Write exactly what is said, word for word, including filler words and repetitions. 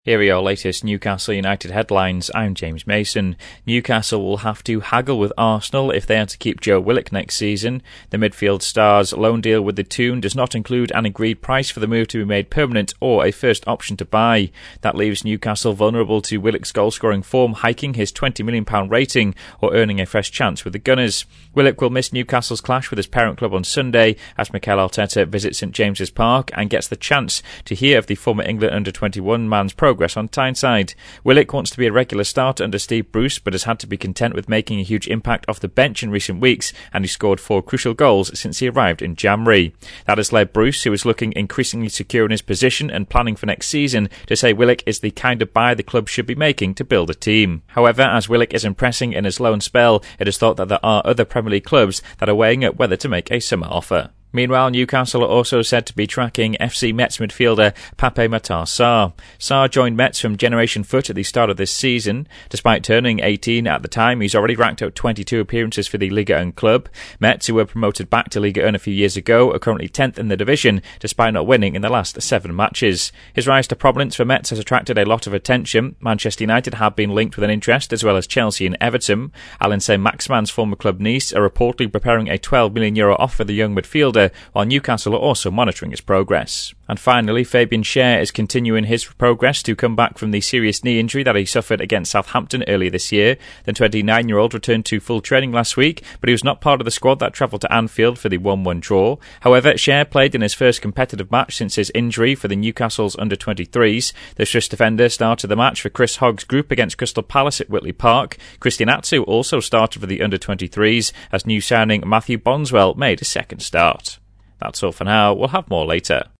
Here are your latest Newcastle United headlines. I'm James Mason. Newcastle will have to haggle with Arsenal if they are to keep Joe Willock next season. The midfield star's loan deal with the Toon does not include an agreed price for the move to be made permanent or a first option to buy. That leaves Newcastle vulnerable to Willock's goal-scoring form hiking his twenty million pounds rating or earning a fresh chance with the Gunners. Willock will miss Newcastle's clash with his parent club on Sunday as Mikel Arteta visits St James's Park and gets the chance to hear of the former England under twenty-one man's progress on Tyneside. Willock wants to be a regular starter under Steve Bruce, but has had to be content with making a huge impact off the bench in recent weeks, and he scored four crucial goals since he arrived in January. That has led Bruce, who is looking increasingly secure in his position and planning for next season, to say Willock is the kind of buy the club should be making to build a team. However, as Willock is impressing in his loan spell, it is thought that there are other Premier League clubs that are weighing up whether to make a summer offer. Meanwhile, Newcastle are also said to be tracking F C Metz midfielder Pape Matar Sarr. Sarr joined Metz from Generation Foot at the start of this season. Despite turning eighteen at the time, he's already racked up twenty-two appearances for the Liga one club. Metz, who were promoted back to Liga one a few years ago, are currently tenth in the division, despite not winning in the last seven matches. His rise to prominence for Metz has attracted a lot of attention. Manchester United have been linked with an interest, as well as Chelsea and Everton. Alain Saint-Maximin's former club Nice are reportedly preparing a twelve million euro offer for the young midfielder, while Newcastle are also monitoring his progress. And finally, Fabian Schär is continuing his progress to come back from the serious knee injury that he suffered against Southampton earlier this year. The twenty-nine-year-old returned to full training last week, but he was not part of the squad that travelled to Anfield for the one one draw. However, Schär played in his first competitive match since his injury for the Newcastle's under twenty-threes. The Swiss defender started the match for Chris Hogg's group against Crystal Palace at Whitley Park. Christian Atsu also started for the under twenty-threes as new signing Matthew Bondswell made a second start. That's all for now. We'll have more later.